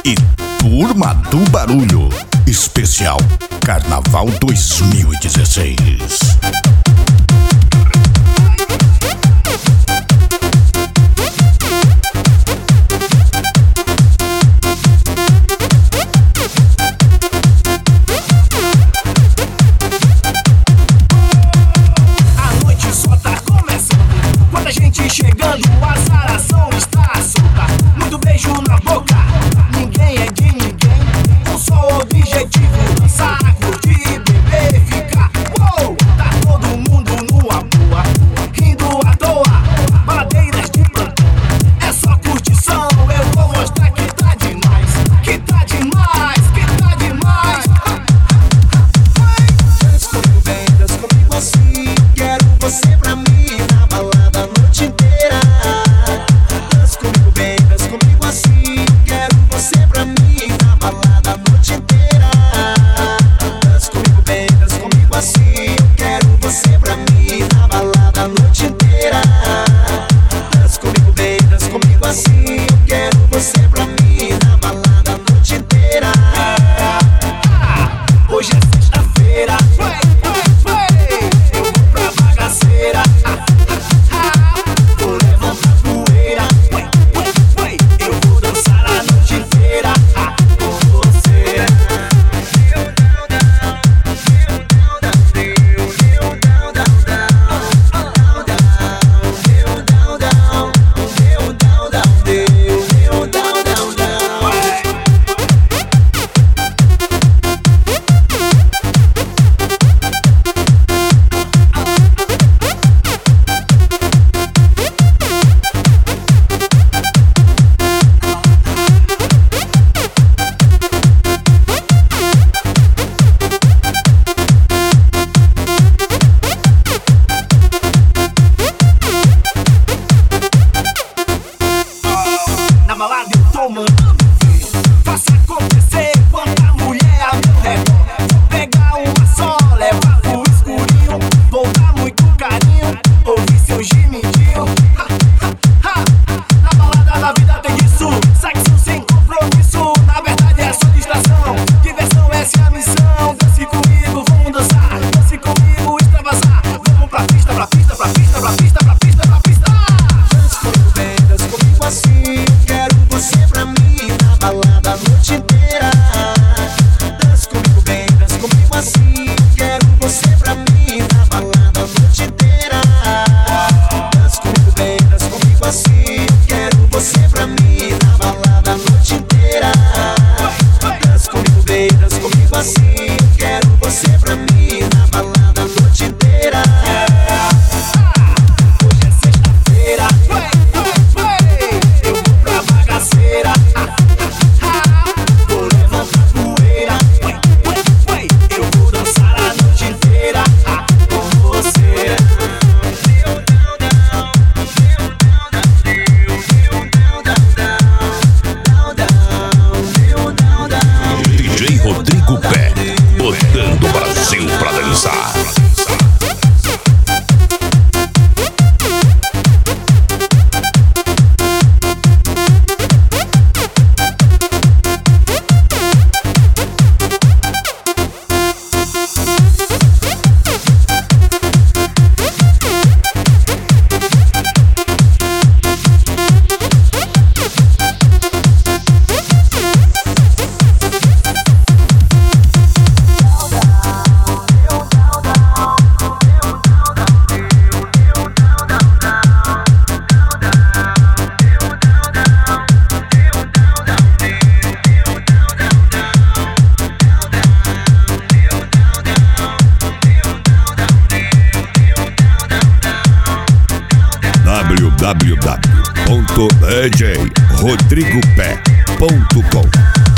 e Turma do Barulho, especial Carnaval 2016. Chegando, a azaração está solta. Muito beijo na boca, ninguém é de ninguém. Um só objetivo, dançar, curtir, beber, ficar. Uou, tá todo mundo numa boa, rindo à toa. Madeiras de plantão, é só curtição. Eu vou mostrar que tá demais, que tá demais, que tá demais. Dança comigo bem, dança comigo assim. Quero você pra mim. Faça acontecer quanta mulher a meu redor. Vou pegar uma só, levar pro escurinho. Vou dar muito carinho, ouvir seu gemidinho. Na balada da vida tem disso, sexo sem compromisso. Na verdade é só distração, diversão essa é a missão. Dance comigo, vamos dançar. Dance comigo, extravasar. Vamos pra pista, pra pista, pra pista, pra pista, pra pista, pra pista. Dance comigo bem, dance comigo assim. Quero você pra mim. Balada a noite inteira. Dança comigo bem, dança comigo assim. Quero você pra mim. Na balada a noite inteira. Dança comigo bem, dança comigo assim. Quero você pra mim. Na balada a noite inteira. Dança comigo bem, dança comigo assim. Quero você pra mim. Na balada a noite inteira. Hoje é sexta-feira. Eu vou pra bagaceira. DJ Rodrigo Pé, botando o Brasil pra dançar. www.djrodrigopé.com